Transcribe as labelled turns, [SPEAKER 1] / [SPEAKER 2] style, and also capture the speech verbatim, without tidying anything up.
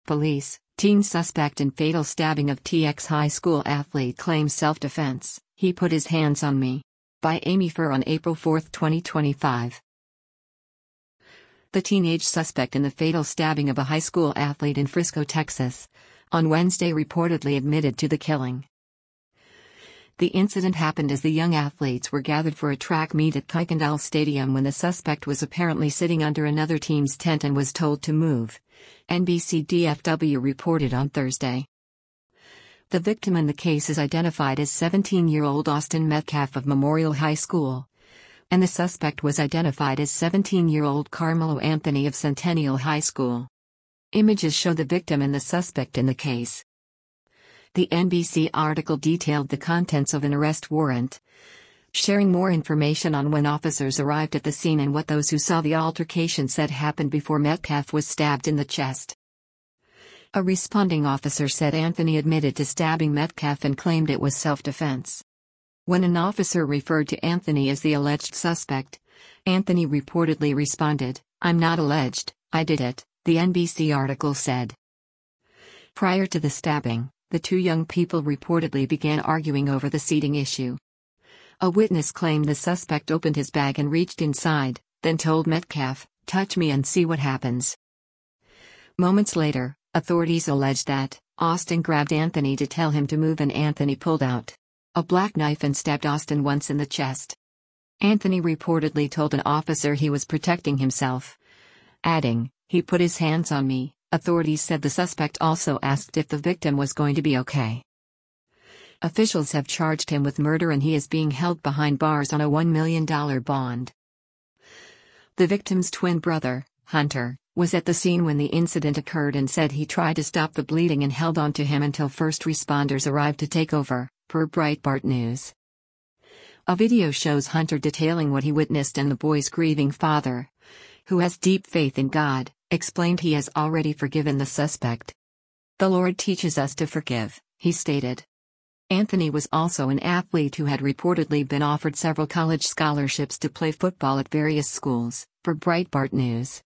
[SPEAKER 1] Police, teen suspect in fatal stabbing of T X high school athlete claims self-defense. He put his hands on me. By Amy Furr on April fourth, twenty twenty-five. The teenage suspect in the fatal stabbing of a high school athlete in Frisco, Texas, on Wednesday reportedly admitted to the killing. The incident happened as the young athletes were gathered for a track meet at Kuykendall Stadium when the suspect was apparently sitting under another team's tent and was told to move, N B C D F W reported on Thursday. The victim in the case is identified as seventeen-year-old Austin Metcalf of Memorial High School, and the suspect was identified as seventeen-year-old Carmelo Anthony of Centennial High School. Images show the victim and the suspect in the case. The N B C article detailed the contents of an arrest warrant, sharing more information on when officers arrived at the scene and what those who saw the altercation said happened before Metcalf was stabbed in the chest. A responding officer said Anthony admitted to stabbing Metcalf and claimed it was self-defense. When an officer referred to Anthony as the alleged suspect, Anthony reportedly responded, "I'm not alleged, I did it," the N B C article said. Prior to the stabbing, the two young people reportedly began arguing over the seating issue. A witness claimed the suspect opened his bag and reached inside, then told Metcalf, "Touch me and see what happens." Moments later, authorities alleged that Austin grabbed Anthony to tell him to move and Anthony pulled out a black knife and stabbed Austin once in the chest. Anthony reportedly told an officer he was protecting himself, adding, "He put his hands on me." Authorities said the suspect also asked if the victim was going to be okay. Officials have charged him with murder and he is being held behind bars on a one million dollars bond. The victim's twin brother, Hunter, was at the scene when the incident occurred and said he tried to stop the bleeding and held on to him until first responders arrived to take over, per Breitbart News. A video shows Hunter detailing what he witnessed and the boy's grieving father, who has deep faith in God, explained he has already forgiven the suspect. "The Lord teaches us to forgive," he stated. Anthony was also an athlete who had reportedly been offered several college scholarships to play football at various schools, per Breitbart News.